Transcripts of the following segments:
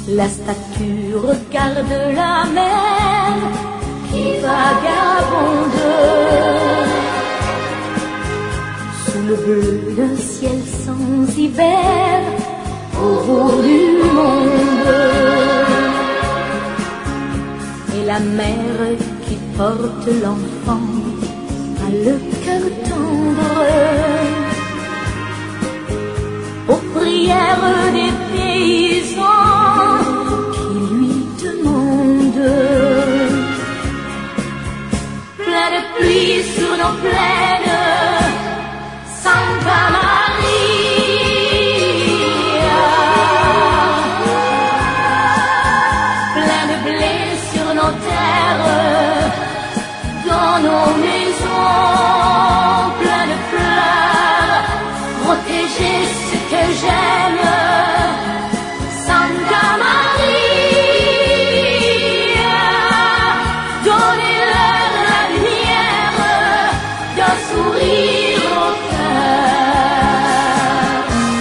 La statue regarde la mer qui vagabonde sous le bleu d'un ciel sans hiver au bout du monde. Et la mère qui porte l'enfant a le cœur tendre aux prières des paysans qui lui demandent, plein de pluie sur nos plaines, Santa Maria, plein de blé sur nos terres, dans nos maisons, plein de fleurs, protéger ce que j'aime, Santa Maria, donnez-leur la lumière d'un sourire au cœur.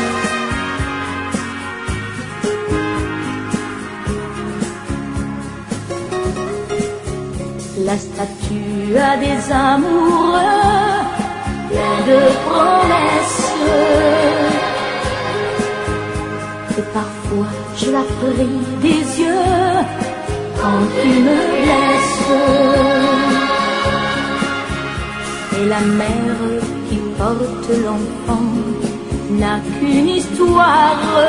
La statue a des amoureux plein de promesses, et parfois je la prie des yeux quand tu me laisses. Et la mère qui porte l'enfant n'a qu'une histoire,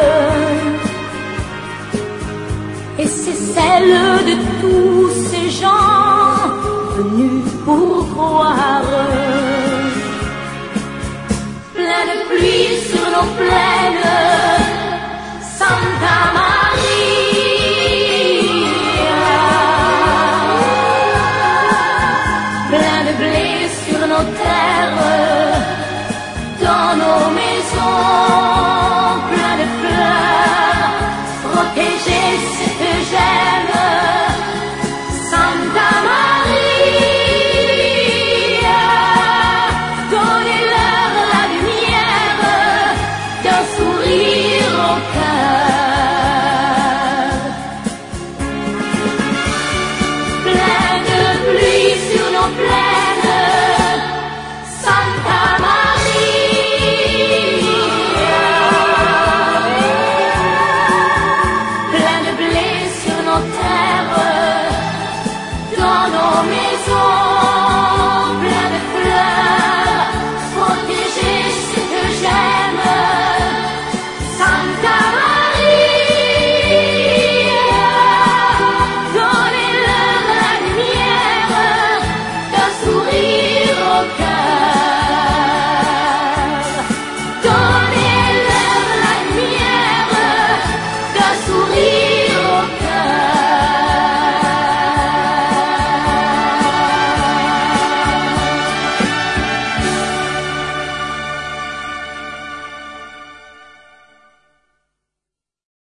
et c'est celle de tous ces gens venus pour croire. Plein de pluie sur nos plaines,